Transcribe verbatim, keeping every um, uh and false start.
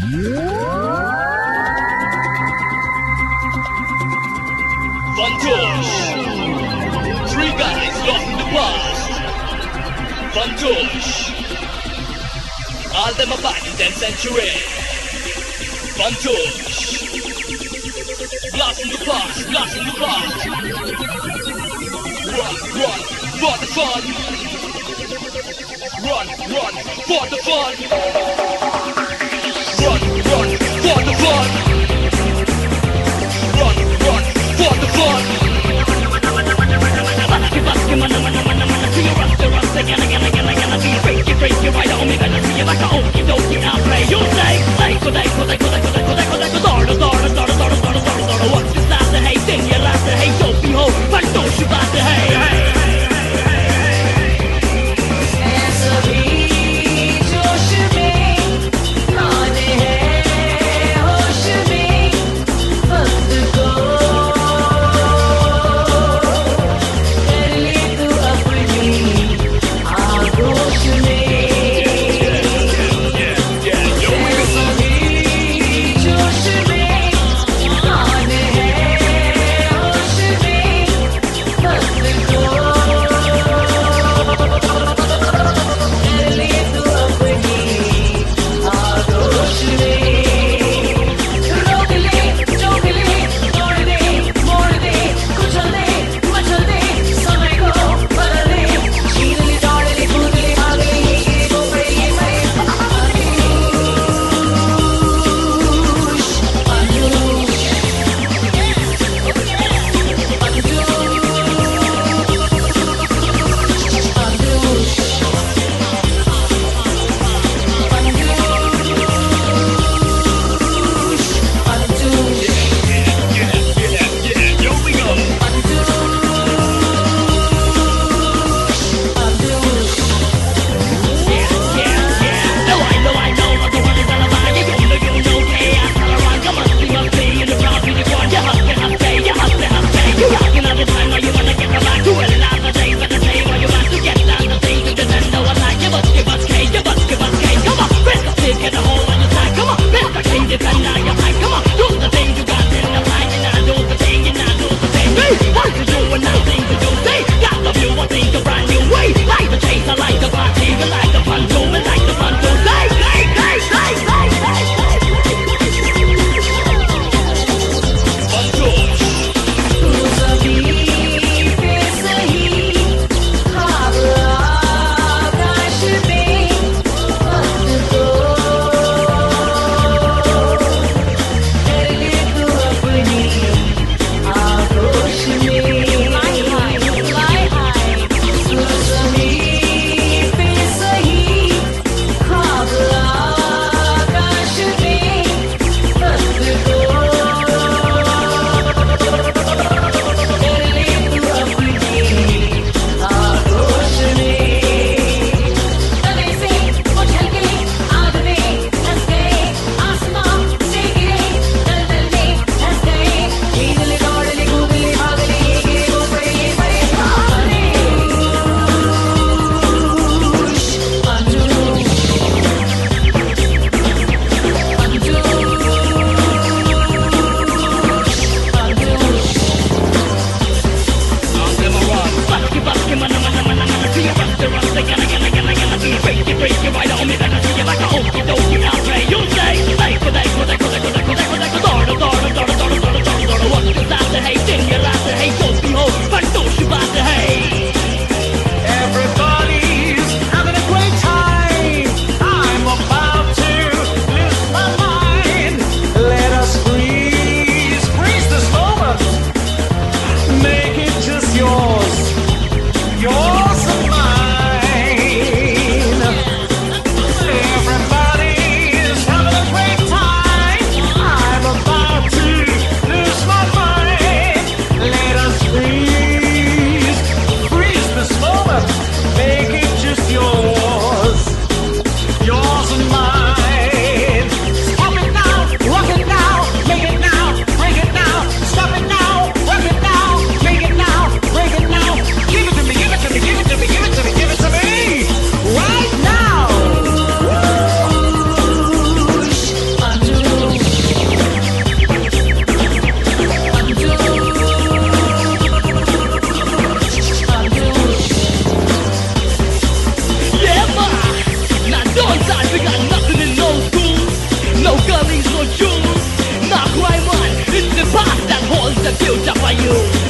Fantoche. Three guys lost in the past. Fantoche. All them are back in tenth century. Fantoche. Lost in the past, lost in the past. Run, run, for the fun. Run, run, for the fun. Run, run, for the fun. Run, run, for the fun. Baski, baski, mana, mana, mana, mana. See you rust, rust, again, again, again, again. See you break, you break, you ride on me, better see you back at okie dokie, I'll play. You say, play, go, they, go, they, go, they, go, they, go, they, go, they, go, start, start, start, start, start, start, start. What's this last, hey, thing, you last, hey, don't be ho, but don't you last, hey, hey. you.